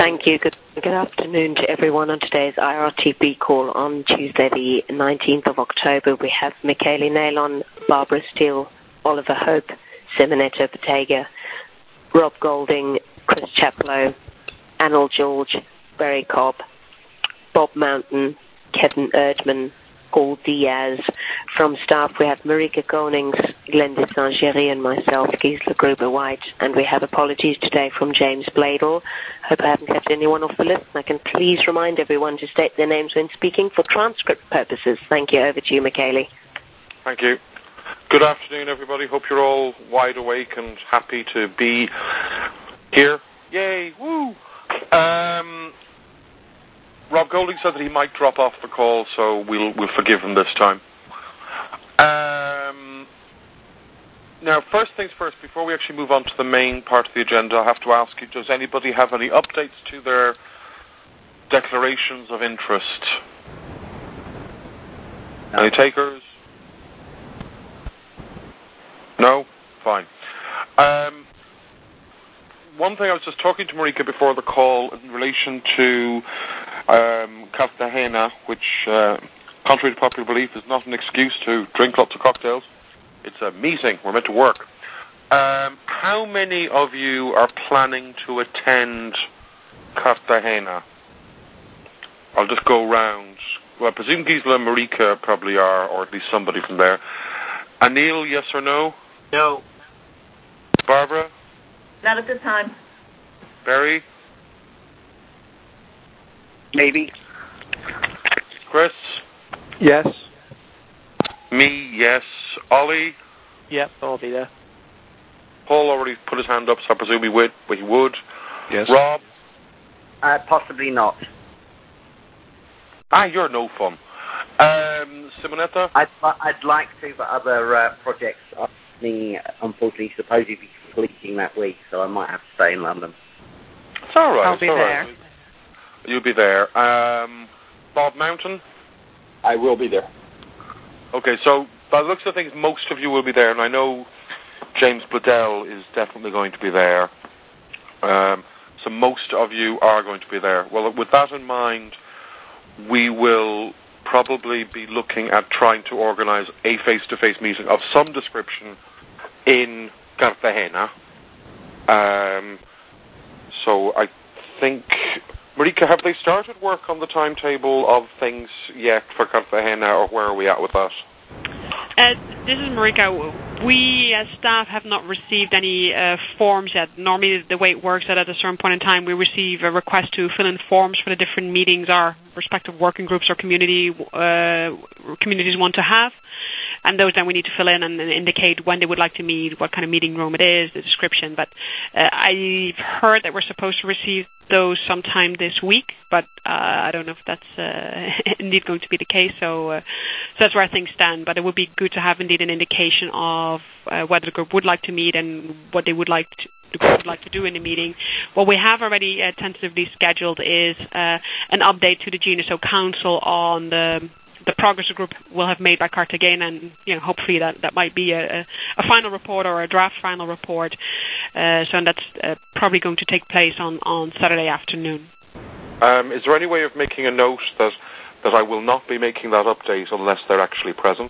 Thank you. Good afternoon to everyone on today's IRTB call on Tuesday, the 19th of October. We have Michaeli Nailon, Barbara Steele, Oliver Hope, Simonetta Bottega, Rob Golding, Chris Chaplow, Anil George, Barry Cobb, Bob Mountain, Kevin Erdman, Paul Diaz. From staff, we have Marika Konings, Glenda Saint-Géry, and myself, Gisela Gruber-White. And we have apologies today from James Bladel. Hope I haven't left anyone off the list. I can please remind everyone to state their names when speaking for transcript purposes. Thank you. Over to you, Michaeli. Thank you. Good afternoon, everybody. Hope you're all wide awake and happy to be here. Yay! Woo! Rob Golding said that he might drop off the call, so we'll forgive him this time. Now, first things first, before we actually move on to the main part of the agenda, I have to ask you, does anybody have any updates to their declarations of interest? No. Any takers? No? Fine. One thing, I was just talking to Marika before the call in relation to Cartagena, which, contrary to popular belief, is not an excuse to drink lots of cocktails. It's a meeting. We're meant to work. How many of you are planning to attend Cartagena? I'll just go round. Well, I presume Gisela and Marika probably are, or at least somebody from there. Anil, yes or no? No. Barbara? Not at this time. Barry? Maybe. Chris? Yes. Me, yes. Ollie? Yep, I'll be there. Paul already put his hand up, so I presume he would. Yes. Rob? Possibly not. You're no fun. Simonetta? I'd like to, but other projects are unfortunately supposedly completing that week, so I might have to stay in London. It's all right. I'll be there. Right. You'll be there. Bob Mountain? I will be there. Okay, so by the looks of things, most of you will be there, and I know James Bladell is definitely going to be there. So most of you are going to be there. Well, with that in mind, we will probably be looking at trying to organize a face-to-face meeting of some description in Cartagena. So I think, Marika, have they started work on the timetable of things yet for Cartagena, or where are we at with that? This is Marika. We, as staff, have not received any forms yet. Normally, the way it works is that at a certain point in time, we receive a request to fill in forms for the different meetings our respective working groups or communities want to have. And those then we need to fill in and indicate when they would like to meet, what kind of meeting room it is, the description. But I've heard that we're supposed to receive those sometime this week, but I don't know if that's indeed going to be the case. So that's where things stand. But it would be good to have indeed an indication of whether the group would like to meet and what they would like to do in the meeting. What we have already tentatively scheduled is an update to the GNSO Council on the progress the group will have made by Cartagena, and hopefully that might be a final report or a draft final report. So that's probably going to take place on Saturday afternoon. Is there any way of making a note that I will not be making that update unless they're actually present?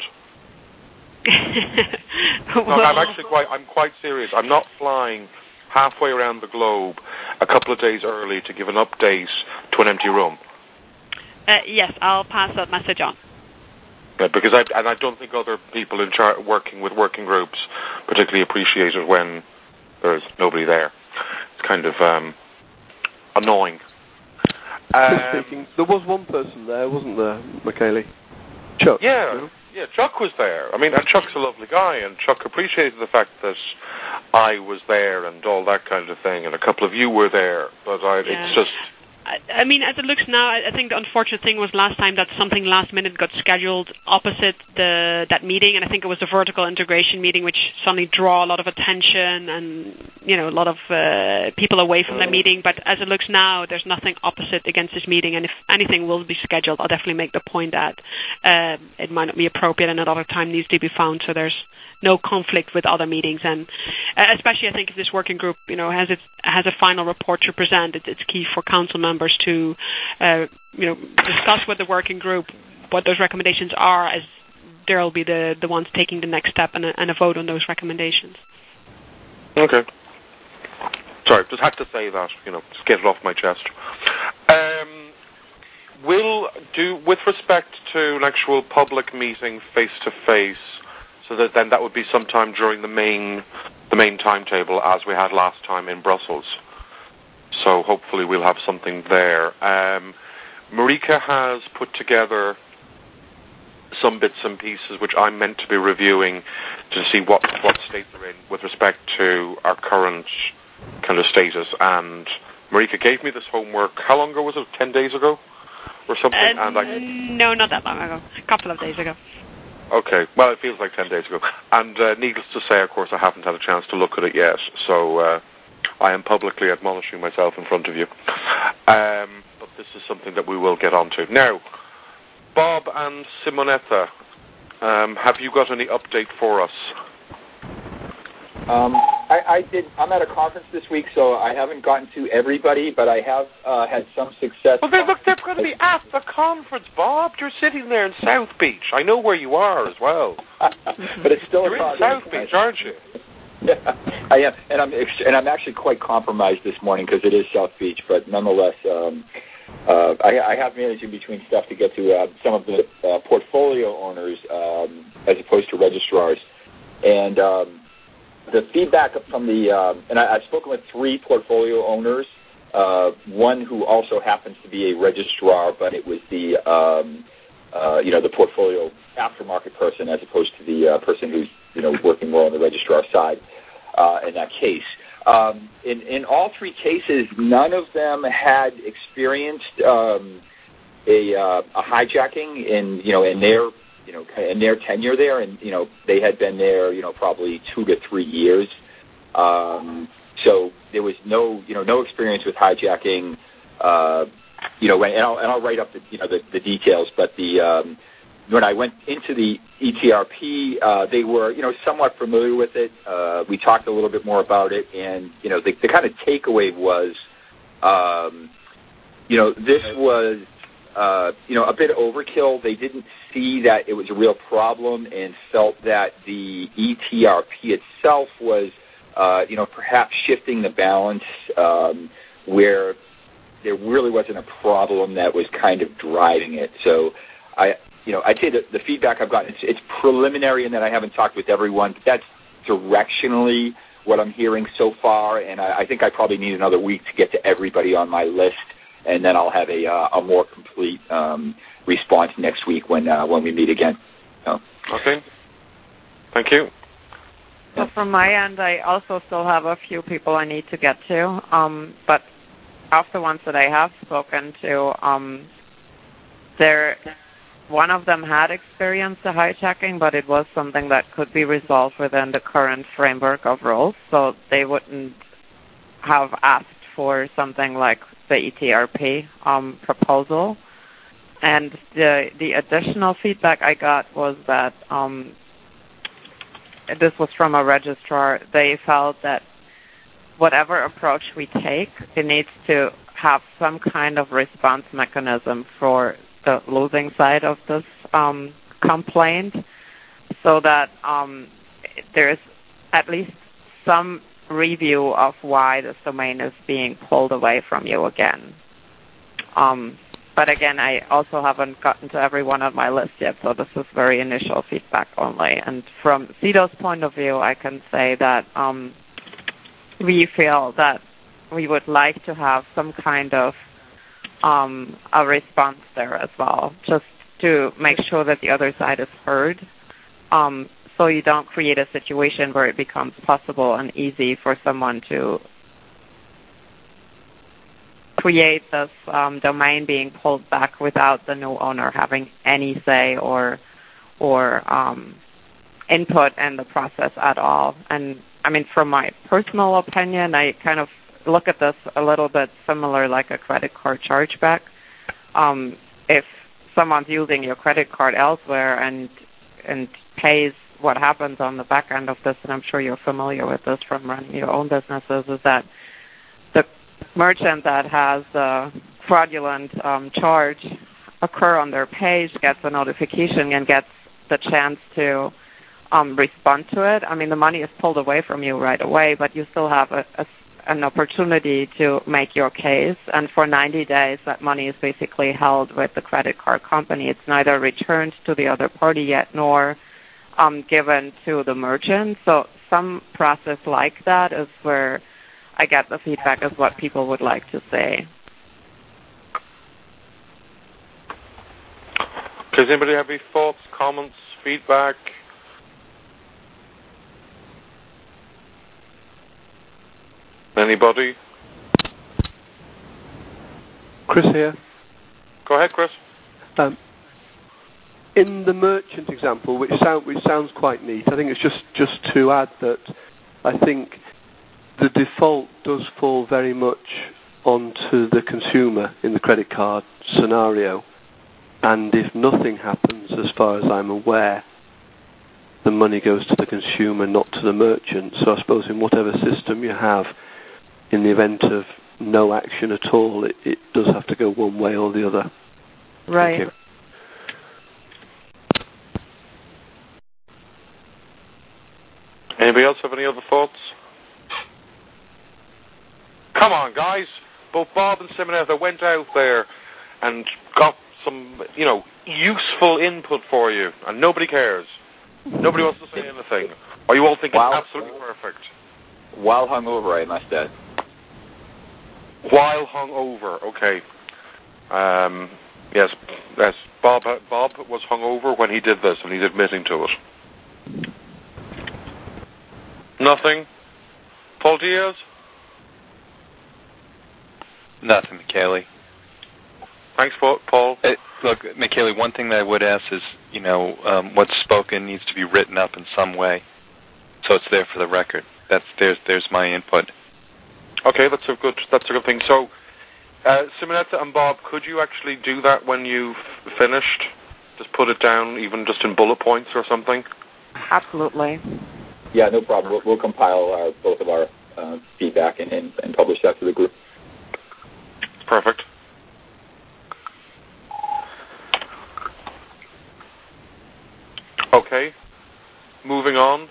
Well, I'm quite serious. I'm not flying halfway around the globe a couple of days early to give an update to an empty room. Yes, I'll pass that message on. Yeah, because I don't think other people working with working groups particularly appreciate it when there's nobody there. It's kind of annoying. There was one person there, wasn't there, Michaeli? Chuck. Yeah, Chuck was there. I mean, and Chuck's a lovely guy, and Chuck appreciated the fact that I was there and all that kind of thing, and a couple of you were there, but it's just... I mean, as it looks now, I think the unfortunate thing was last time that something last minute got scheduled opposite that meeting, and I think it was the vertical integration meeting, which suddenly draw a lot of attention and a lot of people away from the meeting. But as it looks now, there's nothing opposite against this meeting, and if anything will be scheduled, I'll definitely make the point that it might not be appropriate and another time needs to be found. So there's no conflict with other meetings. And especially, I think, if this working group, has a final report to present, it's key for council members to, discuss with the working group what those recommendations are, as they'll be the ones taking the next step and a vote on those recommendations. Okay. Sorry, just had to say that, just get it off my chest. With respect to an actual public meeting face-to-face, so that would be sometime during the main timetable as we had last time in Brussels. So hopefully we'll have something there. Marika has put together some bits and pieces which I'm meant to be reviewing to see what state they're in with respect to our current kind of status. And Marika gave me this homework. How long ago was it? 10 days ago or something? No, not that long ago. A couple of days ago. Okay. Well, it feels like 10 days ago. And needless to say, of course, I haven't had a chance to look at it yet. So I am publicly admonishing myself in front of you. But this is something that we will get onto. Now, Bob and Simonetta, have you got any update for us? I did. I'm at a conference this week, so I haven't gotten to everybody, but I have had some success. Well, they're going to be at the conference, Bob. You're sitting there in South Beach. I know where you are as well. But it's still You're in South Beach, aren't you? Yeah, I am, and I'm actually quite compromised this morning because it is South Beach. But nonetheless, I have managed in between stuff to get to some of the portfolio owners as opposed to registrars, and the feedback from and I've spoken with 3 portfolio owners, one who also happens to be a registrar, but it was the portfolio aftermarket person as opposed to the person who's working more on the registrar side in that case. In all 3 cases, none of them had experienced a hijacking in their tenure there, and they had been there probably 2 to 3 years. So there was no experience with hijacking. And I'll write up the details, but when I went into the ETRP, they were, somewhat familiar with it. We talked a little bit more about it, and, the kind of takeaway was, this was, a bit overkill. They didn't see that it was a real problem and felt that the ETRP itself was, perhaps shifting the balance where there really wasn't a problem that was kind of driving it. So I'd say that the feedback I've gotten, it's preliminary in that I haven't talked with everyone, but that's directionally what I'm hearing so far, and I think I probably need another week to get to everybody on my list, and then I'll have a more complete response next week when we meet again. So. Okay. Thank you. So from my end, I also still have a few people I need to get to, but of the ones that I have spoken to, one of them had experienced the hijacking, but it was something that could be resolved within the current framework of rules, so they wouldn't have asked for something like the ETRP proposal. And the additional feedback I got was that this was from a registrar. They felt that whatever approach we take, it needs to have some kind of response mechanism for the losing side of this complaint, so that there's at least some review of why this domain is being pulled away from you again. But again, I also haven't gotten to everyone on my list yet, so this is very initial feedback only. And from CEDO's point of view, I can say that we feel that we would like to have some kind of a response there as well, just to make sure that the other side is heard, so you don't create a situation where it becomes possible and easy for someone to create this domain being pulled back without the new owner having any say or input in the process at all. And I mean, from my personal opinion, I kind of look at this a little bit similar like a credit card chargeback. If someone's using your credit card elsewhere and pays what happens on the back end of this, and I'm sure you're familiar with this from running your own businesses, is that the merchant that has the fraudulent charge occur on their page gets a notification and gets the chance to respond to it. I mean, the money is pulled away from you right away, but you still have an opportunity to make your case. And for 90 days, that money is basically held with the credit card company. It's neither returned to the other party yet nor given to the merchant. So some process like that is where I get the feedback is what people would like to say. Does anybody have any thoughts, comments, feedback? Anybody? Chris here. Go ahead, Chris. In the merchant example, which sounds quite neat, I think it's just to add that I think the default does fall very much onto the consumer in the credit card scenario. And if nothing happens, as far as I'm aware, the money goes to the consumer, not to the merchant. So I suppose in whatever system you have, in the event of no action at all, it does have to go one way or the other. Right. Thank you. Anybody else have any other thoughts? Come on, guys. Both Bob and Simonetta went out there and got some, useful input for you, and nobody cares. Nobody wants to say anything. Or you all think it's absolutely perfect. While hungover, I must add. While hungover, okay. Yes. Bob was hungover when he did this, and he's admitting to it. Nothing. Paul Diaz? Nothing, Michele. Thanks, Paul. Look, Michele, one thing that I would ask is, what's spoken needs to be written up in some way, so it's there for the record. There's my input. Okay, that's a good thing. So, Simonetta and Bob, could you actually do that when you've finished? Just put it down, even just in bullet points or something? Absolutely. Yeah, no problem. We'll compile both of our feedback and publish that to the group. Perfect. Okay, moving on.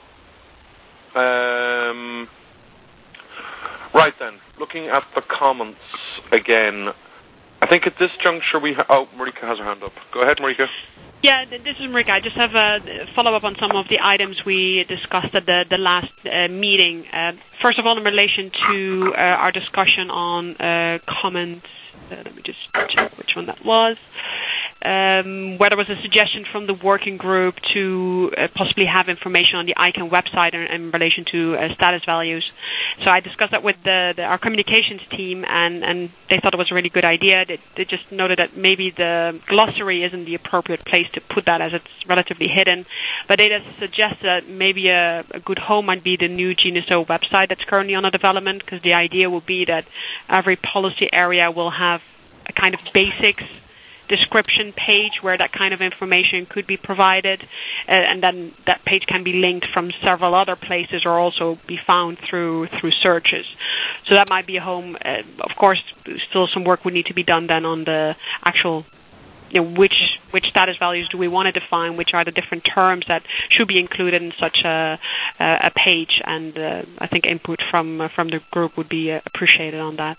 Right then, looking at the comments again, I think at this juncture Marika has her hand up. Go ahead, Marika. Yeah, this is Marika. I just have a follow-up on some of the items we discussed at the last meeting. First of all, in relation to our discussion on comments, let me just check which one that was. Where there was a suggestion from the working group to possibly have information on the ICANN website in relation to status values. So I discussed that with our communications team, and they thought it was a really good idea. They just noted that maybe the glossary isn't the appropriate place to put that, as it's relatively hidden. But they just suggest that maybe a good home might be the new GNSO website that's currently under development, because the idea will be that every policy area will have a kind of basics description page where that kind of information could be provided, and then that page can be linked from several other places or also be found through searches. So that might be a home. Of course, still some work would need to be done then on the actual, which status values do we want to define, which are the different terms that should be included in such a page, and I think input from the group would be appreciated on that.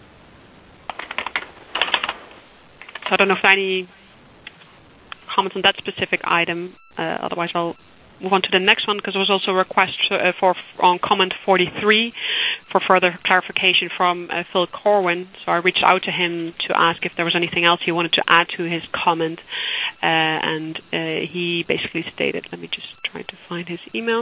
So I don't know if any comments on that specific item. Otherwise, I'll move on to the next one, because there was also a request on comment 43 for further clarification from Phil Corwin. So I reached out to him to ask if there was anything else he wanted to add to his comment, and he basically stated, let me just try to find his email.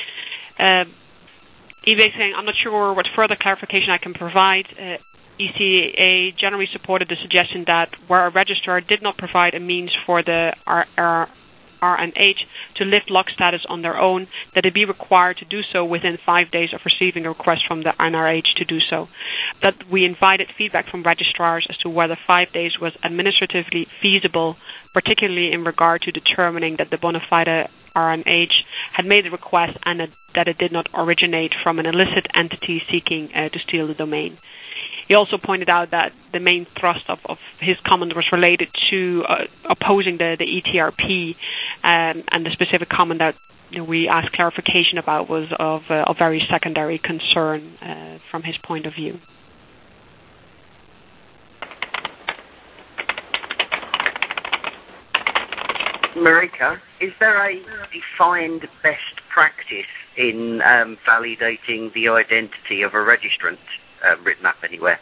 He's saying, I'm not sure what further clarification I can provide. ECA generally supported the suggestion that where a registrar did not provide a means for the RNH to lift lock status on their own, that they be required to do so within 5 days of receiving a request from the NRH to do so. That we invited feedback from registrars as to whether 5 days was administratively feasible, particularly in regard to determining that the bona fide RNH had made the request and that it did not originate from an illicit entity seeking to steal the domain. He also pointed out that the main thrust of his comment was related to opposing the ETRP, and the specific comment that we asked clarification about was of very secondary concern from his point of view. Marika, is there a defined best practice in validating the identity of a registrant written up anywhere?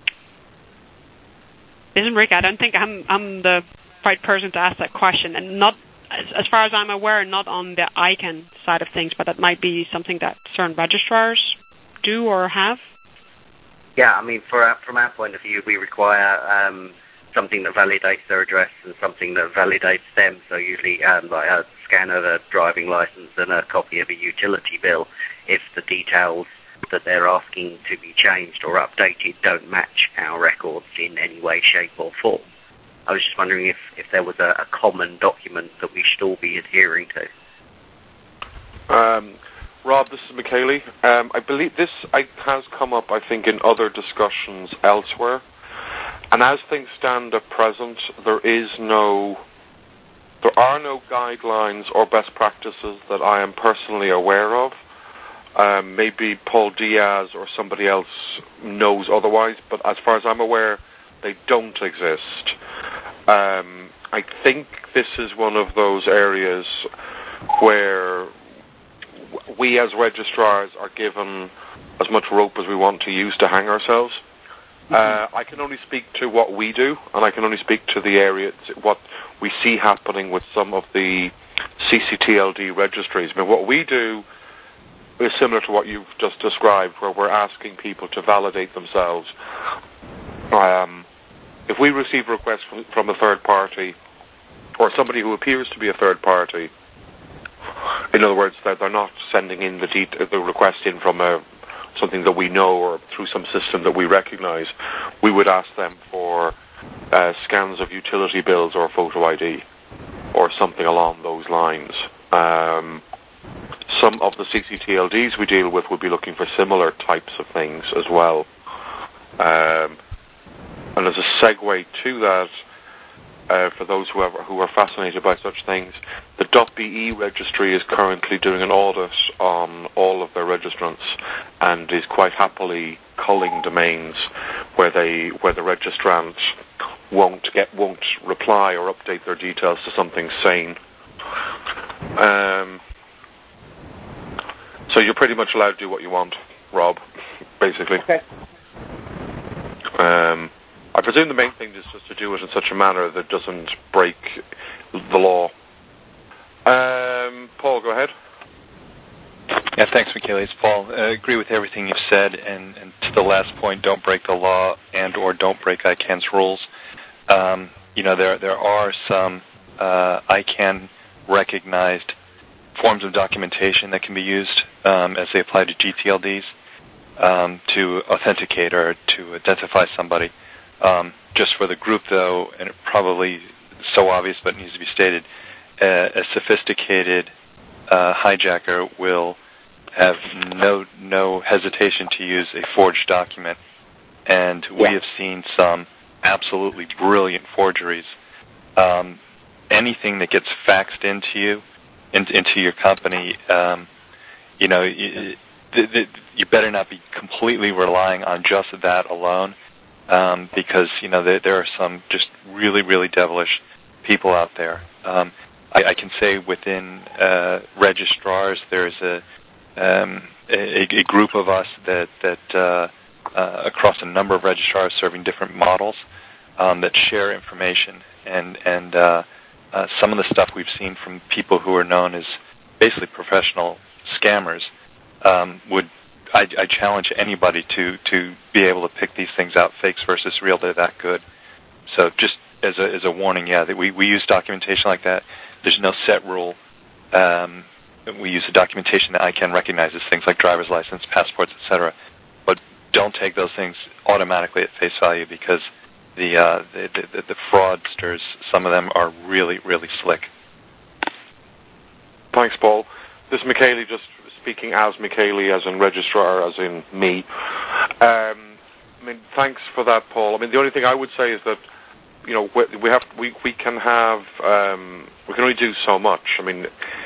Listen, Rick, I don't think I'm the right person to ask that question, and not, as far as I'm aware, not on the ICANN side of things, but that might be something that certain registrars do or have. Yeah, I mean, from our point of view, we require something that validates their address and something that validates them. So usually like a scan of a driving license and a copy of a utility bill if the details that they're asking to be changed or updated don't match our records in any way, shape or form. I was just wondering if there was a common document that we should all be adhering to. Rob, this is Michele. I believe this has come up, I think, in other discussions elsewhere. And as things stand at present, there are no guidelines or best practices that I am personally aware of. Maybe Paul Diaz or somebody else knows otherwise, but as far as I'm aware, they don't exist. I think this is one of those areas where we as registrars are given as much rope as we want to use to hang ourselves. I can only speak to what we do, and I can only speak to the area, what we see happening with some of the CCTLD registries. I mean, what we do is similar to what you've just described, where we're asking people to validate themselves. If we receive a request from a third party, or somebody who appears to be a third party, in other words, that they're not sending in the request in from something that we know or through some system that we recognize, we would ask them for scans of utility bills or photo ID or something along those lines. Some of the CCTLDs we deal with would be looking for similar types of things as well. And as a segue to that, for those who are fascinated by such things, the .be registry is currently doing an audit on all of their registrants and is quite happily culling domains where the registrant won't reply or update their details to something sane. So you're pretty much allowed to do what you want, Rob, basically. Okay. I presume the main thing is just to do it in such a manner that doesn't break the law. Paul, go ahead. Yeah, thanks, Michele. It's Paul. I agree with everything you've said, and to the last point, don't break the law and or don't break ICANN's rules. There are some ICANN-recognized forms of documentation that can be used as they apply to GTLDs to authenticate or to identify somebody. Just for the group, though, and it probably so obvious but needs to be stated, a sophisticated hijacker will have no hesitation to use a forged document, and we have seen some absolutely brilliant forgeries. Anything that gets faxed into you, into your company, you better not be completely relying on just that alone, because there are some just really, really devilish people out there. I can say within registrars, there's a group of us that across a number of registrars serving different models that share information, and some of the stuff we've seen from people who are known as basically professional scammers I challenge anybody to be able to pick these things out, fakes versus real. They're that good. So just as a warning, that we use documentation like that. There's no set rule. We use a documentation that ICANN recognizes, things like driver's license, passports, etc. But don't take those things automatically at face value, because the fraudsters, some of them are really, really slick. Thanks, Paul. This is Michaeli, just speaking as Michaeli, as in registrar, as in me. I mean, thanks for that, Paul. I mean, the only thing I would say is that, you know, we can only do so much. I mean,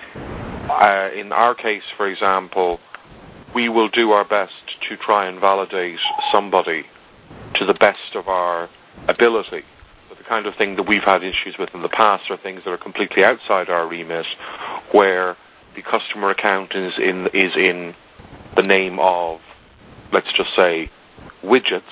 in our case, for example, we will do our best to try and validate somebody to the best of our ability. But the kind of thing that we've had issues with in the past are things that are completely outside our remit, where the customer account is in the name of, let's just say, widgets,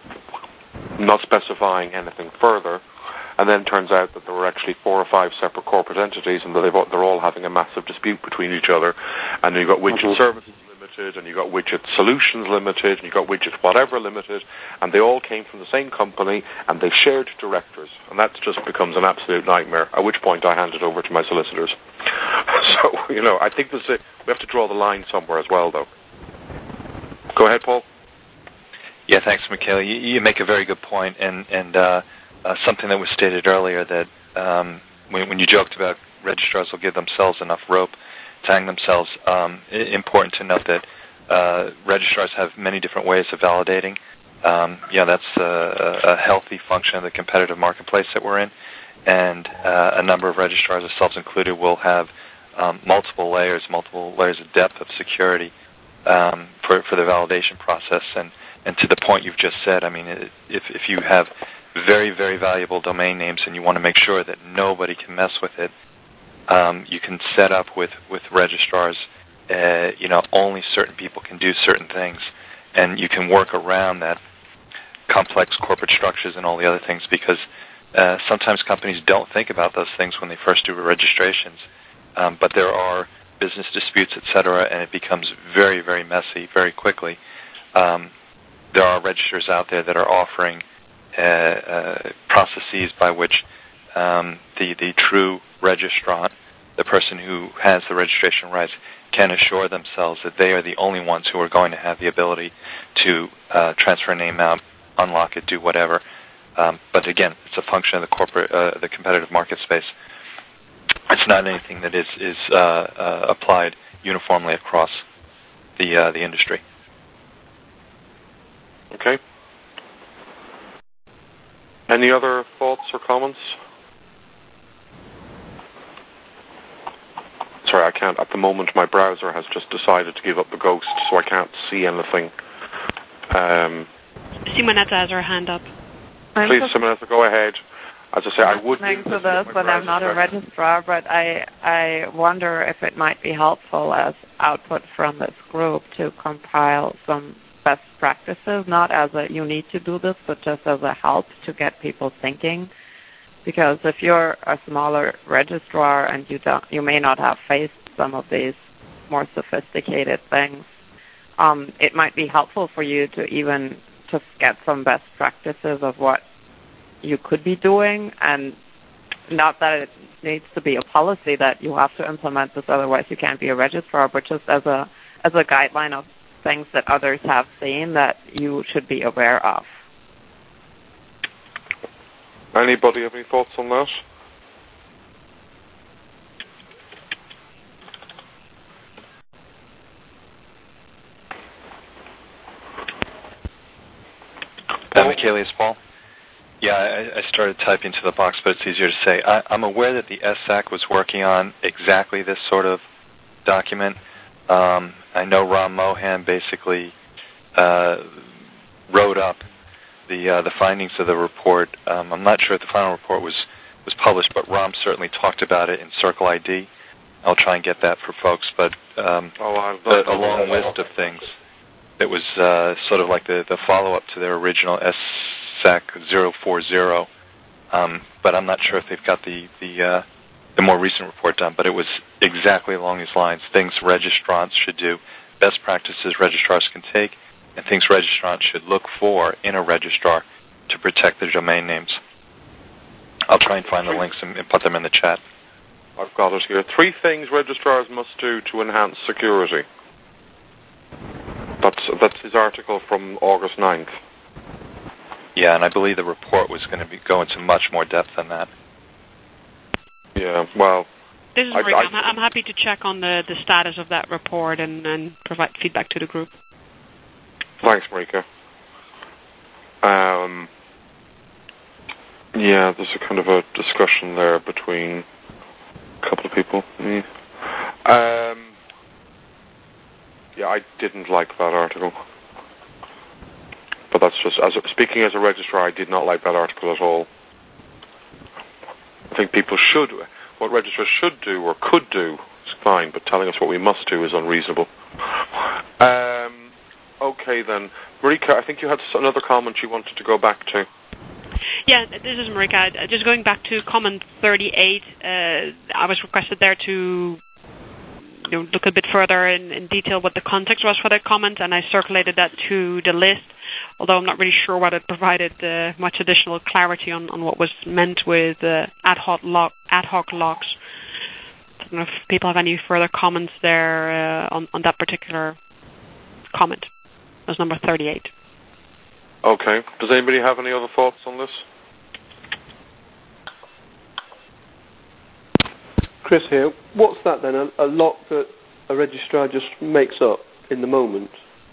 not specifying anything further, and then turns out that there were actually 4 or 5 separate corporate entities, and that they're all having a massive dispute between each other. And you've got Widget Services Limited, and you've got Widget Solutions Limited, and you've got Widget Whatever Limited, and they all came from the same company, and they shared directors, and that just becomes an absolute nightmare, at which point I hand it over to my solicitors. So, you know, I think we have to draw the line somewhere as well, though. Go ahead, Paul. Yeah, thanks, Michaeli. You make a very good point, and something that was stated earlier that when you joked about registrars will give themselves enough rope to hang themselves, important to note that registrars have many different ways of validating. That's a healthy function of the competitive marketplace that we're in, and a number of registrars, ourselves included, will have multiple layers of depth of security for the validation process. And to the point you've just said, I mean, if you have very, very valuable domain names and you want to make sure that nobody can mess with it, you can set up with registrars, only certain people can do certain things, and you can work around that complex corporate structures and all the other things, because sometimes companies don't think about those things when they first do registrations, but there are business disputes, etc., and it becomes very, very messy very quickly. There are registrars out there that are offering processes by which the true registrant, the person who has the registration rights, can assure themselves that they are the only ones who are going to have the ability to transfer a name out, unlock it, do whatever. But again, it's a function of the competitive market space. It's not anything that is applied uniformly across the industry. Okay. Any other thoughts or comments? Sorry, I can't. At the moment, my browser has just decided to give up the ghost, so I can't see anything. Simonetta has her hand up. Please, Simonetta, go ahead. As I say, I would... I'm listening to this, but I'm not a registrar, but I wonder if it might be helpful as output from this group to compile some best practices, not as a you need to do this, but just as a help to get people thinking. Because if you're a smaller registrar and you may not have faced some of these more sophisticated things, it might be helpful for you to even just get some best practices of what you could be doing, and not that it needs to be a policy that you have to implement this, otherwise you can't be a registrar, but just as a guideline of things that others have seen that you should be aware of. Anybody have any thoughts on that? Michaeli, it's Paul. Yeah, I started typing to the box, but it's easier to say. I'm aware that the SAC was working on exactly this sort of document. I know Ram Mohan basically wrote up the findings of the report. I'm not sure if the final report was published, but Ram certainly talked about it in Circle ID. I'll try and get that for folks, but a long list of things. It was sort of like the follow-up to their original SAC 040, but I'm not sure if they've got the more recent report done, but it was exactly along these lines. Things registrants should do, best practices registrars can take, and things registrants should look for in a registrar to protect their domain names. I'll try and find the links and put them in the chat. I've got it here. 3 things registrars must do to enhance security. That's his article from August 9th. Yeah, and I believe the report was going to go into much more depth than that. Yeah, well, This is Marika. I'm happy to check on the status of that report and provide feedback to the group. Thanks, Marika. Yeah, there's a kind of a discussion there between a couple of people. Yeah, I didn't like that article. But that's just, speaking as a registrar, I did not like that article at all. I think what registrars should do or could do is fine, but telling us what we must do is unreasonable. Okay then. Marika, I think you had another comment you wanted to go back to. Yeah, this is Marika. Just going back to comment 38, I was requested there to look a bit further in detail what the context was for that comment, and I circulated that to the list, although I'm not really sure whether it provided much additional clarity on what was meant with ad hoc locks. I don't know if people have any further comments there on that particular comment. That's number 38. Okay. Does anybody have any other thoughts on this? Chris here. What's that then? A lock that a registrar just makes up in the moment?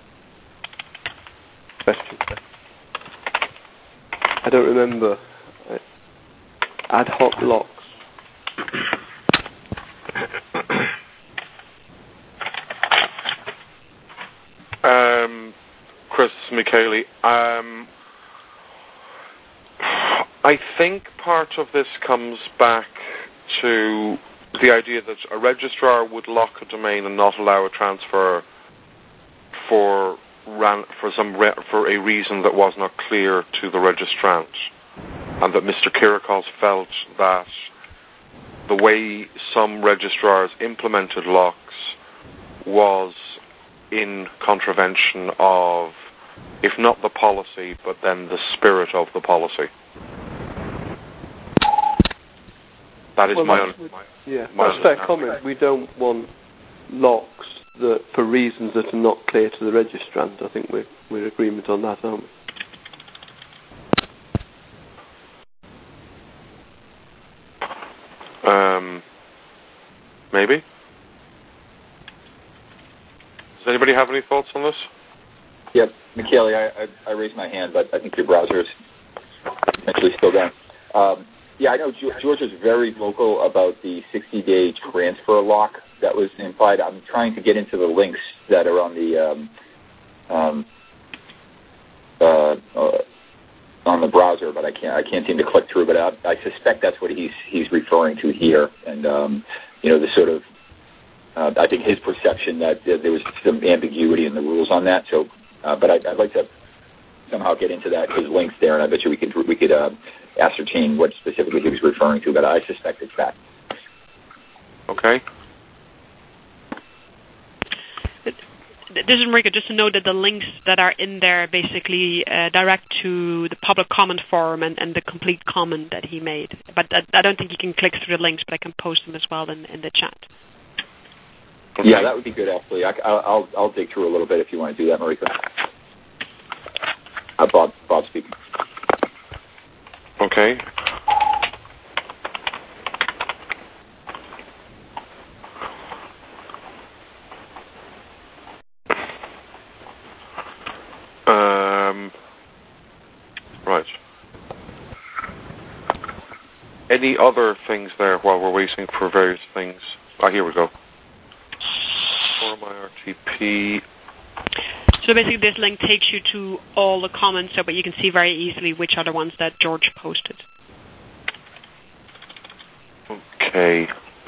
Question. I don't remember. Ad hoc locks. Chris Micheli. I think part of this comes back to the idea that a registrar would lock a domain and not allow a transfer for a reason that was not clear to the registrant, and that Mr. Kirikos felt that the way some registrars implemented locks was in contravention of, if not the policy, but then the spirit of the policy. That is that's a fair comment. We don't want locks that, for reasons that are not clear to the registrant. I think we're in agreement on that, aren't we? Maybe. Does anybody have any thoughts on this? Yep, Michele, I raised my hand, but I think your browser is actually still down. Yeah, I know George was very vocal about the 60-day transfer lock that was implied. I'm trying to get into the links that are on the browser, but I can't seem to click through. But I suspect that's what he's referring to here, and the sort of I think his perception that there was some ambiguity in the rules on that. So, but I'd like to somehow get into his links there, and I bet you we could ascertain what specifically he was referring to. But I suspect it's that. Okay. This is Marika. Just to note that the links that are in there basically direct to the public comment forum and the complete comment that he made. But I don't think you can click through the links, but I can post them as well in the chat. Okay. Yeah, that would be good, actually. I'll dig through a little bit if you want to do that, Marika. Bob speaking. Okay. Right. Any other things there while we're waiting for various things? Here we go. For my RTP. So basically this link takes you to all the comments, but you can see very easily which are the ones that George posted. Okay.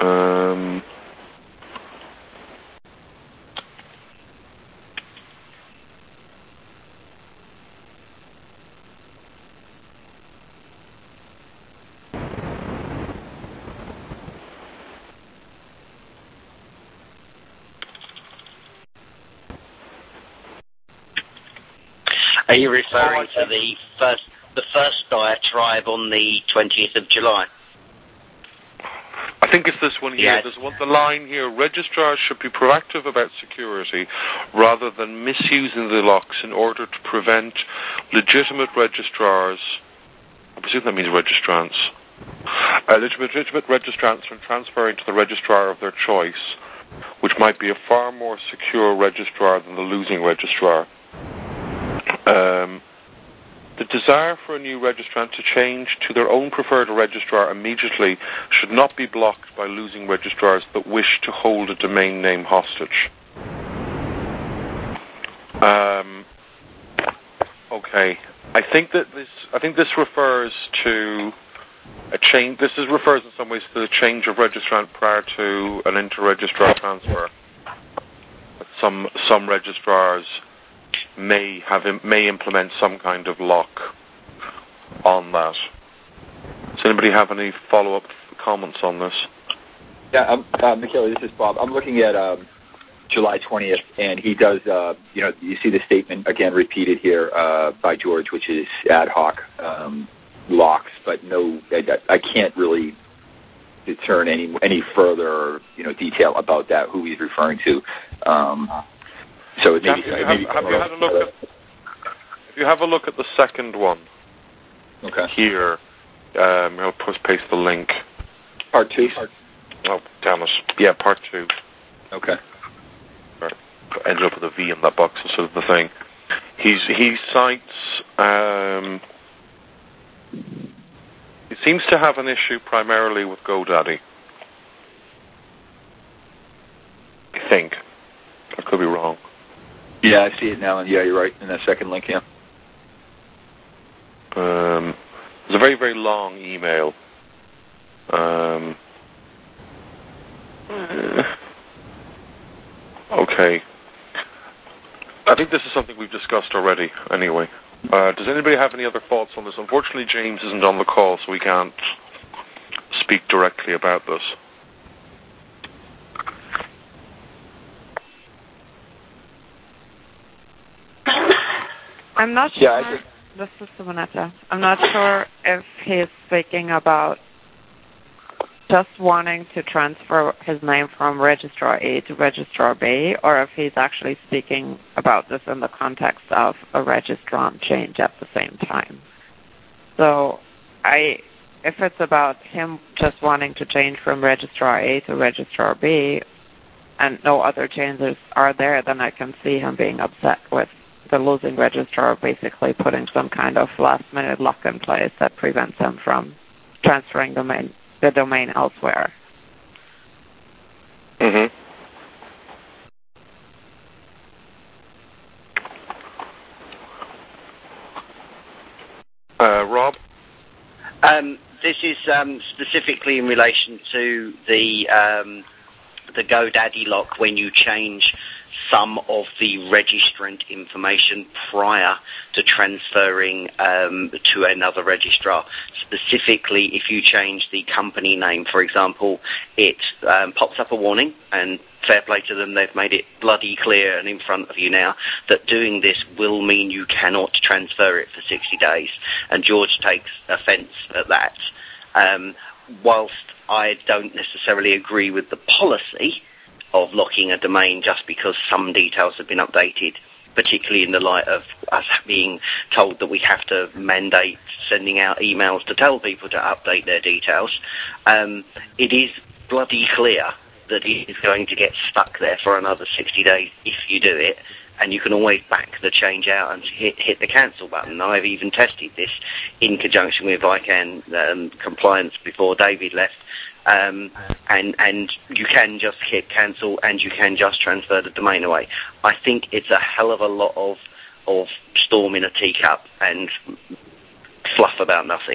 Are you referring to the first diatribe on the 20th of July? I think it's this one here. Yes. There's the line here. Registrars should be proactive about security rather than misusing the locks in order to prevent legitimate registrars, I presume that means registrants, legitimate registrants from transferring to the registrar of their choice, which might be a far more secure registrar than the losing registrar. The desire for a new registrant to change to their own preferred registrar immediately should not be blocked by losing registrars that wish to hold a domain name hostage. Okay. I think this refers to a change. Refers in some ways to the change of registrant prior to an inter-registrar transfer. Some registrars may implement some kind of lock on that. Does anybody have any follow-up comments on this? Yeah, Michele, this is Bob. I'm looking at July 20th, and he does, you see the statement again repeated here by George, which is ad hoc locks, but no, I can't really discern any further, detail about that, who he's referring to. So it maybe, if you have a look at the second one, okay, here, I'll paste the link. Part 2. Oh, damn it! Yeah, part 2. Okay. Ended up with a V in that box instead of the thing. He cites. He seems to have an issue primarily with GoDaddy. I think. I could be wrong. Yeah, I see it now, and yeah, you're right in that second link. Yeah. It's a very, very long email. Okay. I think this is something we've discussed already, anyway. Does anybody have any other thoughts on this? Unfortunately, James isn't on the call, so we can't speak directly about this. I'm not sure. This is Simonetta. I'm not sure if he's speaking about just wanting to transfer his name from Registrar A to Registrar B, or if he's actually speaking about this in the context of a registrant change at the same time. So, if it's about him just wanting to change from Registrar A to Registrar B, and no other changes are there, then I can see him being upset with the losing registrar basically putting some kind of last-minute lock in place that prevents him from transferring the domain elsewhere. Mm-hmm. Rob? This is specifically in relation to the GoDaddy lock when you change some of the registrant information prior to transferring to another registrar. Specifically, if you change the company name, for example, it pops up a warning, and fair play to them, they've made it bloody clear and in front of you now that doing this will mean you cannot transfer it for 60 days. And George takes offence at that. Whilst I don't necessarily agree with the policy of locking a domain just because some details have been updated, particularly in the light of us being told that we have to mandate sending out emails to tell people to update their details, it is bloody clear that it is going to get stuck there for another 60 days if you do it, and you can always back the change out and hit the cancel button. I've even tested this in conjunction with ICANN compliance before David left, and you can just hit cancel and you can just transfer the domain away. I think it's a hell of a lot of storm in a teacup and fluff about nothing.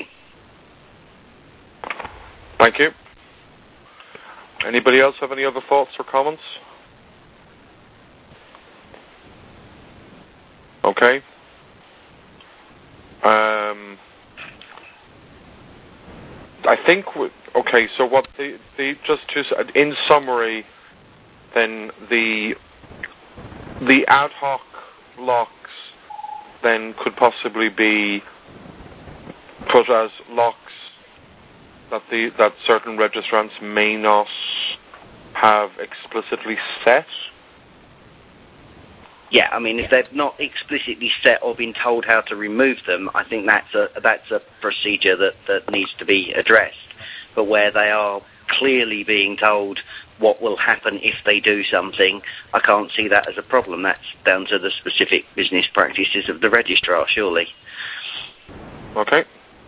Thank you. Anybody else have any other thoughts or comments? Okay. I think. Okay. So what in summary, then the ad hoc locks then could possibly be put as locks that certain registrants may not have explicitly set. Yeah, I mean, if they've not explicitly set or been told how to remove them, I think that's a procedure that needs to be addressed. but where they are clearly being told what will happen if they do something, I can't see that as a problem. That's down to the specific business practices of the registrar, surely. Okay.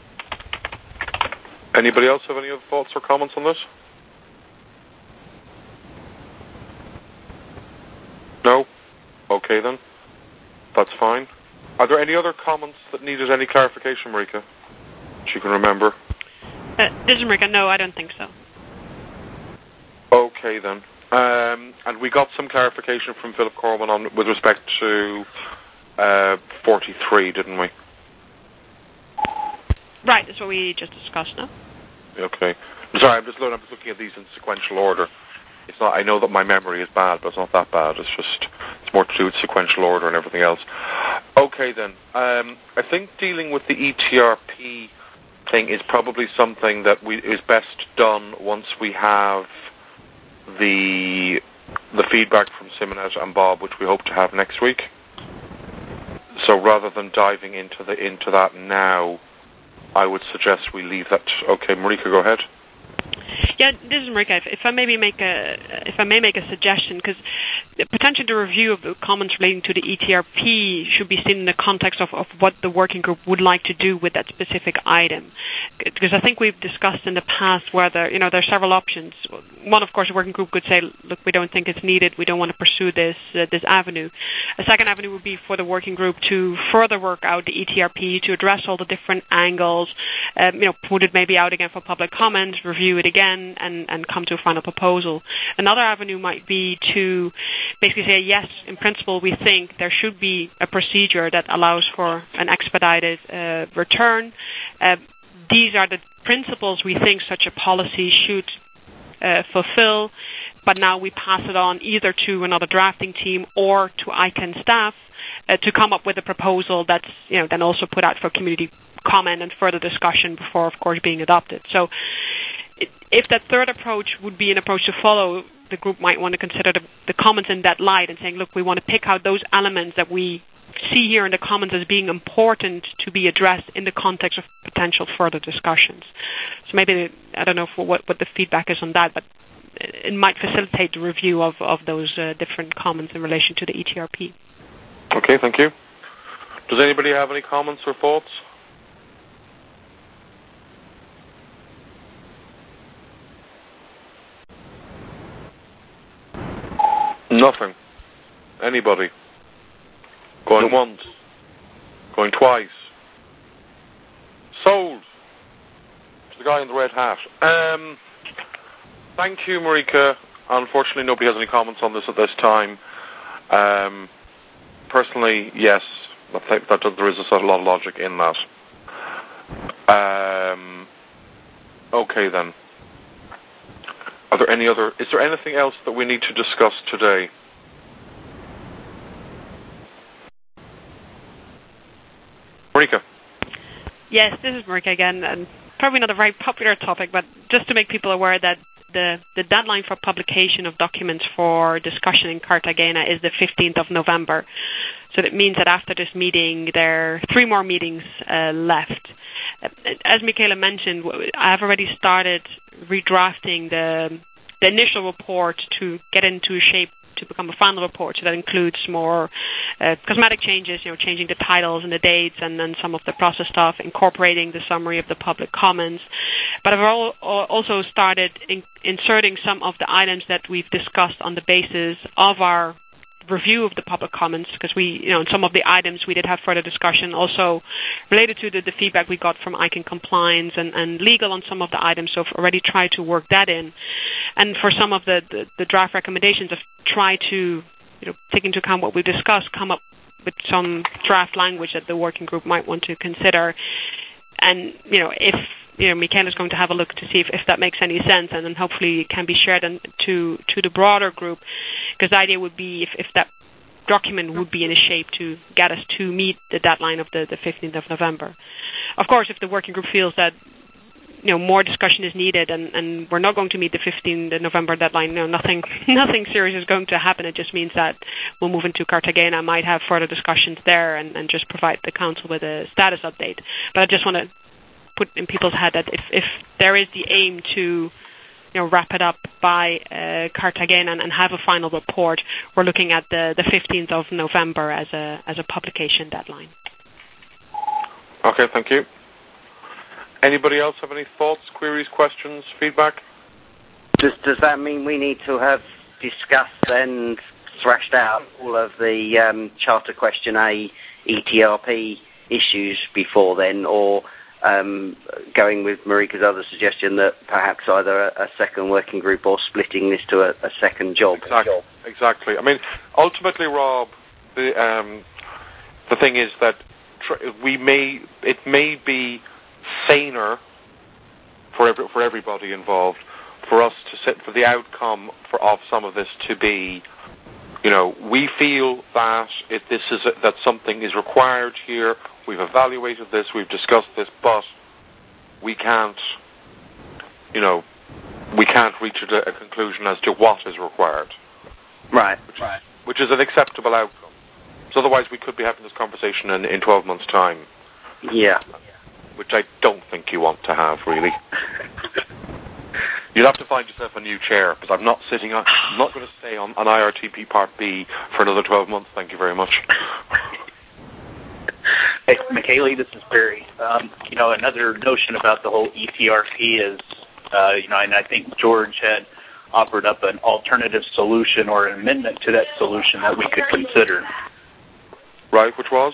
Anybody else have any other thoughts or comments on this? No? Okay then. That's fine. Are there any other comments that needed any clarification, Marika, that you can remember? This is Marika. No, I don't think so. Okay then. And we got some clarification from Philip Corwin on with respect to 43, didn't we? Right, that's what we just discussed now. Okay. Sorry, I'm just looking at these in sequential order. It's not. I know that my memory is bad, but it's not that bad. It's more to do with sequential order and everything else. Okay then. I think dealing with the ETRP thing is probably something that is best done once we have the feedback from Simonet and Bob, which we hope to have next week. So rather than diving into that now, I would suggest we leave that. Okay, Marika, go ahead. Yeah, this is Marika. If I may make a suggestion, because the potential to review of the comments relating to the ETRP should be seen in the context of what the working group would like to do with that specific item. Because I think we've discussed in the past whether, there are several options. One, of course, the working group could say, look, we don't think it's needed, we don't want to pursue this avenue. A second avenue would be for the working group to further work out the ETRP, to address all the different angles, put it maybe out again for public comment, review it again, and come to a final proposal. Another avenue might be to basically say, yes, in principle, we think there should be a procedure that allows for an expedited return. These are the principles we think such a policy should fulfill, but now we pass it on either to another drafting team or to ICANN staff to come up with a proposal that's then also put out for community comment and further discussion before, of course, being adopted. So if that third approach would be an approach to follow, the group might want to consider the comments in that light and saying, look, we want to pick out those elements that we see here in the comments as being important to be addressed in the context of potential further discussions. So maybe, I don't know what the feedback is on that, but it might facilitate the review of those different comments in relation to the ETRP. Okay, thank you. Does anybody have any comments or thoughts? Nothing. Anybody? Going once? Going twice? Sold. To the guy in the red hat. Thank you, Marika. Unfortunately, nobody has any comments on this at this time. Personally, yes, I think that there is a lot of logic in that. Okay, then. Is there anything else that we need to discuss today? Marika. Yes, this is Marika again, and probably not a very popular topic, but just to make people aware that the deadline for publication of documents for discussion in Cartagena is the 15th of November. So that means that after this meeting, there are 3 more meetings left. As Michaela mentioned, I have already started redrafting the initial report to get into shape to become a final report. So that includes more cosmetic changes, changing the titles and the dates and then some of the process stuff, incorporating the summary of the public comments. But I've also started inserting some of the items that we've discussed on the basis of our review of the public comments, because in some of the items we did have further discussion also related to the feedback we got from ICANN compliance and legal on some of the items, so I've already tried to work that in. And for some of the draft recommendations, I've tried to take into account what we discussed, come up with some draft language that the working group might want to consider. And if Michaela is going to have a look to see if that makes any sense, and then hopefully it can be shared to the broader group, because the idea would be if that document would be in a shape to get us to meet the deadline of the 15th of November. Of course, if the working group feels that more discussion is needed and we're not going to meet the 15th November deadline, nothing serious is going to happen. It just means that we'll move into Cartagena, might have further discussions there and just provide the council with a status update. But I just want to put in people's head that if there is the aim to wrap it up by Cartagena and have a final report, we're looking at the 15th of November as a publication deadline. Okay, thank you. Anybody else have any thoughts, queries, questions, feedback? Does that mean we need to have discussed and thrashed out all of the Charter Question A ETRP issues before then, or going with Marika's other suggestion that perhaps either a second working group or splitting this to a second job? Exactly. I mean, ultimately, Rob, the thing is that it may be saner for everybody involved for us to sit for the outcome of some of this to be, we feel that that something is required here. We've evaluated this, we've discussed this, but we can't reach a conclusion as to what is required. Right. Which is an acceptable outcome. So otherwise, we could be having this conversation in 12 months' time. Yeah. Which I don't think you want to have, really. You'll have to find yourself a new chair, because I'm not going to stay on IRTP Part B for another 12 months. Thank you very much. Hey, Michaeli, this is Barry. Another notion about the whole ETRP is, and I think George had offered up an alternative solution or an amendment to that solution that we could consider. Right, which was?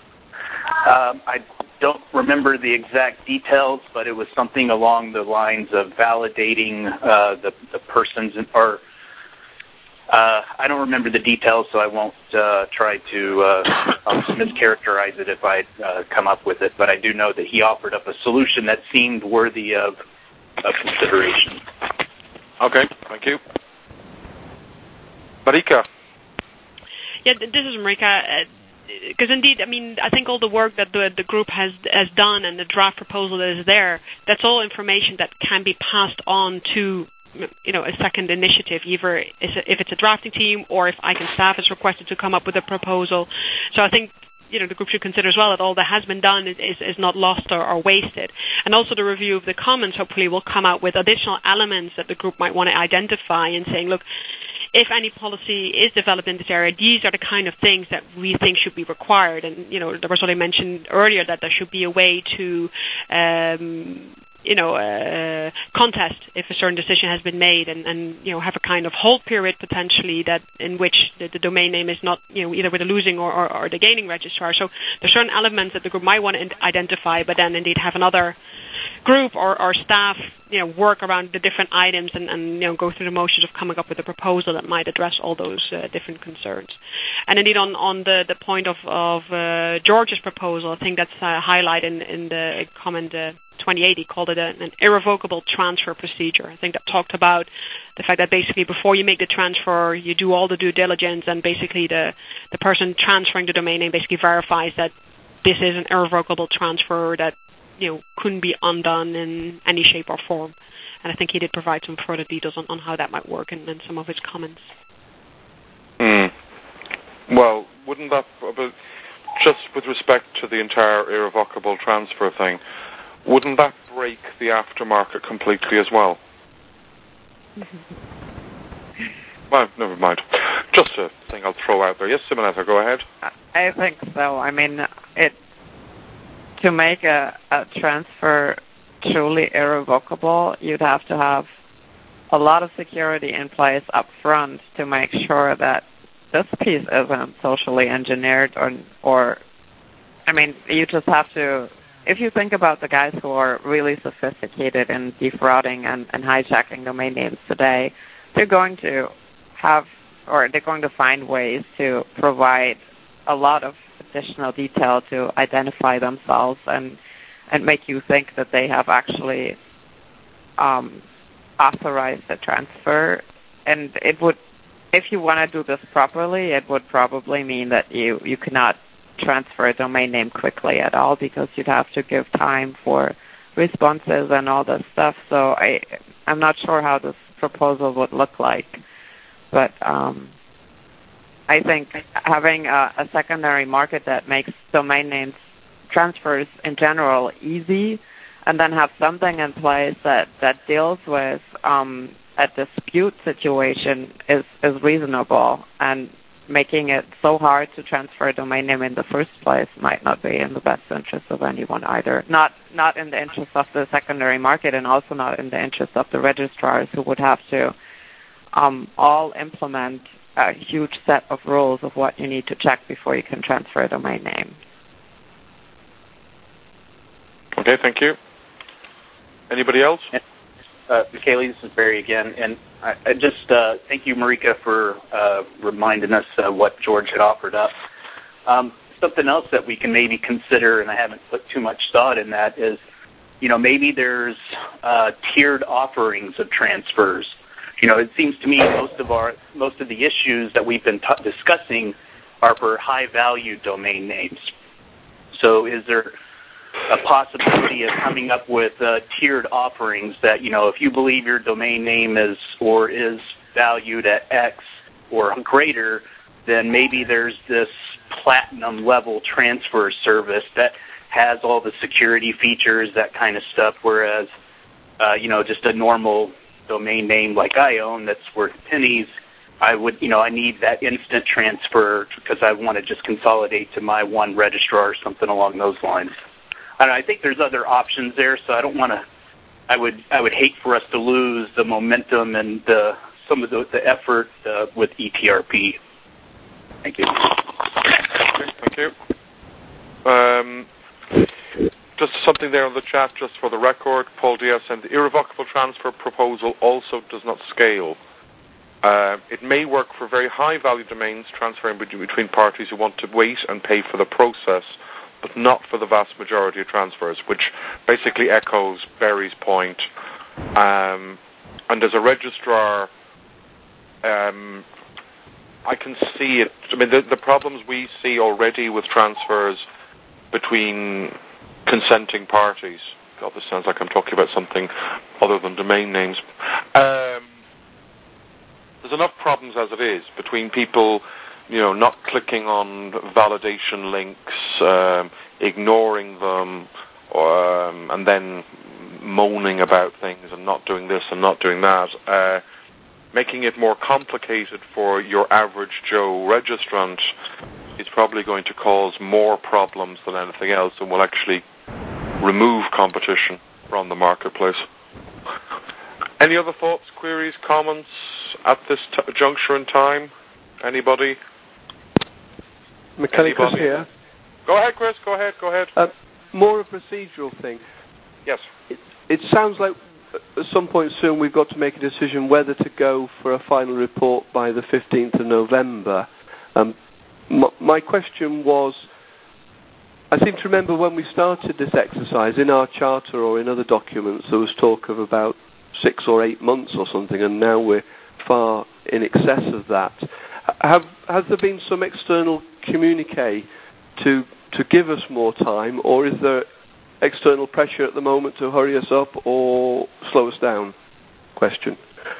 I don't remember the exact details, but it was something along the lines of validating the persons, or I don't remember the details, so I won't try to mischaracterize it if I come up with it. But I do know that he offered up a solution that seemed worthy of consideration. Okay, thank you. Marika. Yeah, this is Marika. Because indeed, I think all the work that the group has done and the draft proposal that is there, that's all information that can be passed on to a second initiative, either if it's a drafting team or if ICANN staff is requested to come up with a proposal. So I think the group should consider as well that all that has been done is not lost or wasted. And also the review of the comments hopefully will come out with additional elements that the group might want to identify and saying, look, if any policy is developed in this area, these are the kind of things that we think should be required. And, there was what I mentioned earlier, that there should be a way to, contest if a certain decision has been made and have a kind of hold period potentially that in which the domain name is not, either with the losing or the gaining registrar. So there's certain elements that the group might want to identify, but then indeed have another group or staff, work around the different items and go through the motions of coming up with a proposal that might address all those different concerns. And indeed, on the point of George's proposal, I think that's highlighted in the comment 2080, called it an irrevocable transfer procedure. I think that talked about the fact that basically before you make the transfer, you do all the due diligence, and basically the person transferring the domain name basically verifies that this is an irrevocable transfer that couldn't be undone in any shape or form. And I think he did provide some further details on how that might work in some of his comments. Well, wouldn't that, just with respect to the entire irrevocable transfer thing, wouldn't that break the aftermarket completely as well? Well, never mind. Just a thing I'll throw out there. Yes, Simonetta, go ahead. I think so. To make a transfer truly irrevocable, you'd have to have a lot of security in place up front to make sure that this piece isn't socially engineered or you just have to, if you think about the guys who are really sophisticated in defrauding and hijacking domain names today, they're going to find ways to provide a lot of additional detail to identify themselves and make you think that they have actually authorized the transfer. And it would, if you want to do this properly, it would probably mean that you cannot transfer a domain name quickly at all, because you'd have to give time for responses and all this stuff. So I'm not sure how this proposal would look like, but I think having a secondary market that makes domain names transfers in general easy and then have something in place that deals with a dispute situation is reasonable, and making it so hard to transfer a domain name in the first place might not be in the best interest of anyone either. Not in the interest of the secondary market, and also not in the interest of the registrars, who would have to all implement a huge set of rules of what you need to check before you can transfer a domain name. Okay, thank you. Anybody else? Michele, this is Barry again, and I just thank you, Marika, for reminding us what George had offered up. Something else that we can maybe consider, and I haven't put too much thought in that, is maybe there's tiered offerings of transfers. It seems to me most of the issues that we've been discussing are for high-value domain names. So is there a possibility of coming up with tiered offerings that, if you believe your domain name is valued at X or greater, then maybe there's this platinum level transfer service that has all the security features, that kind of stuff, whereas, just a normal domain name like I own that's worth pennies, I need that instant transfer because I want to just consolidate to my one registrar or something along those lines. I think there's other options there, so I don't want to. I would hate for us to lose the momentum and some of the effort with ETRP. Thank you. Thank you. Just something there on the chat, just for the record. Paul Diaz said the irrevocable transfer proposal also does not scale. It may work for very high-value domains transferring between parties who want to wait and pay for the process, but not for the vast majority of transfers, which basically echoes Barry's point. And as a registrar, I can see it. I mean, the problems we see already with transfers between consenting parties. God, this sounds like I'm talking about something other than domain names. There's enough problems as it is between people, not clicking on validation links, ignoring them, and then moaning about things and not doing this and not doing that. Making it more complicated for your average Joe registrant is probably going to cause more problems than anything else, and will actually remove competition from the marketplace. Any other thoughts, queries, comments at this juncture in time? Anybody? Michele, Chris here. Go ahead, Chris. Go ahead. More a procedural thing. Yes. It sounds like at some point soon we've got to make a decision whether to go for a final report by the 15th of November. My question was, I seem to remember when we started this exercise, in our charter or in other documents, there was talk of about 6 or 8 months or something, and now we're far in excess of that. Has there been some external communique to give us more time, or is there external pressure at the moment to hurry us up or slow us down? Question.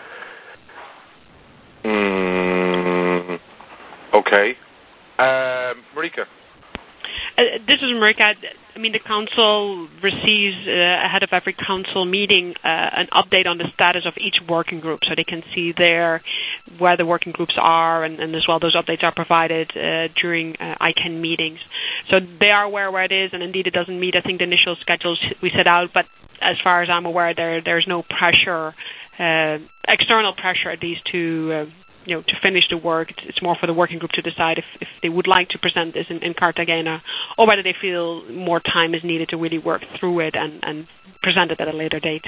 Okay. Marika. This is Marika. I mean, the council receives, ahead of every council meeting, an update on the status of each working group, so they can see there where the working groups are, and as well those updates are provided during ICANN meetings. So they are aware where it is, and indeed it doesn't meet, I think, the initial schedules we set out, but as far as I'm aware, there's no pressure, external pressure at least, to finish the work. It's more for the working group to decide if they would like to present this in Cartagena, or whether they feel more time is needed to really work through it and present it at a later date.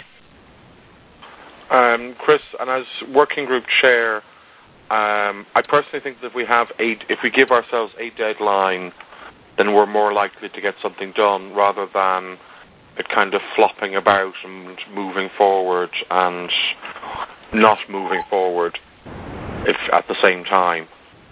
Chris, and as working group chair, I personally think that if we give ourselves a deadline, then we're more likely to get something done rather than it kind of flopping about and moving forward and not moving forward. If at the same time,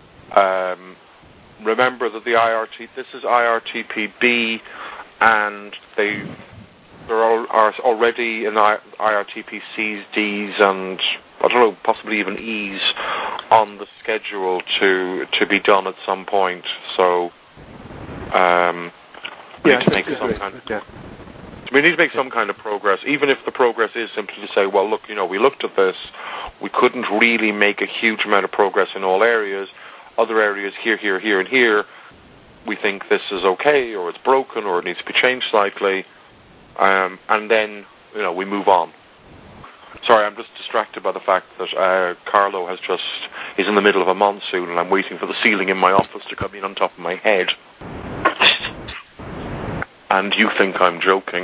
remember that this is IRTPB, and there are already in IRTP Cs, Ds, and I don't know, possibly even Es on the schedule to be done at some point. So we need to make some kind of So we need to make some kind of progress, even if the progress is simply to say, well, look, we looked at this, we couldn't really make a huge amount of progress in all areas. Other areas here, and here, we think this is okay, or it's broken, or it needs to be changed slightly, and then, we move on. Sorry, I'm just distracted by the fact that Carlo he's in the middle of a monsoon, and I'm waiting for the ceiling in my office to come in on top of my head. And you think I'm joking.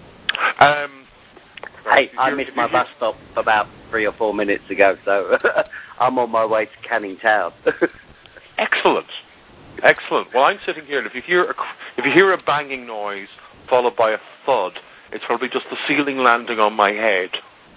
Hey, I missed my bus stop about 3 or 4 minutes ago, so I'm on my way to Canning Town. Excellent. Well, I'm sitting here, and if you hear a banging noise followed by a thud, it's probably just the ceiling landing on my head.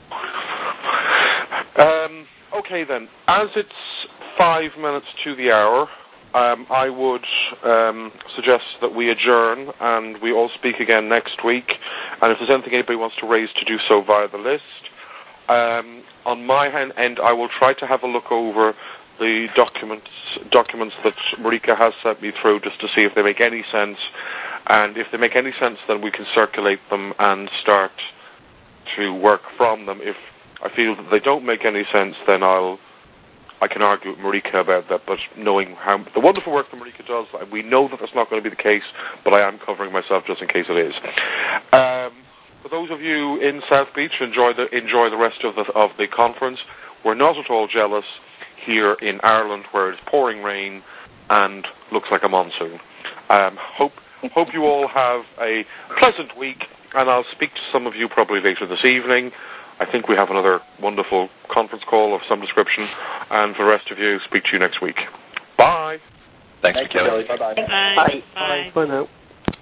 Okay then, as it's 5 minutes to the hour, I would suggest that we adjourn and we all speak again next week. And if there's anything anybody wants to raise, to do so via the list. On my end, I will try to have a look over the documents that Marika has sent me through, just to see if they make any sense. And if they make any sense, then we can circulate them and start to work from them. If I feel that they don't make any sense, then I can argue with Marika about that, but knowing how the wonderful work that Marika does, we know that that's not going to be the case, but I am covering myself just in case it is. For those of you in South Beach, enjoy the rest of the conference. We're not at all jealous here in Ireland, where it's pouring rain and looks like a monsoon. Hope you all have a pleasant week, and I'll speak to some of you probably later this evening. I think we have another wonderful conference call of some description, and for the rest of you, speak to you next week. Bye. Thanks, Kelly. Bye-bye. Bye. Bye. Bye now.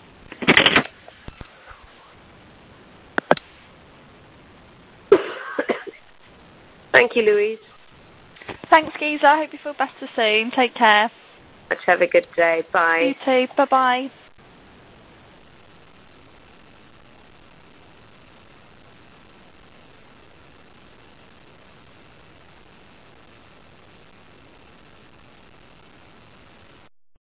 Thank you, Louise. Thanks, Giza. I hope you feel better soon. Take care. Let's have a good day. Bye. You too. Bye-bye.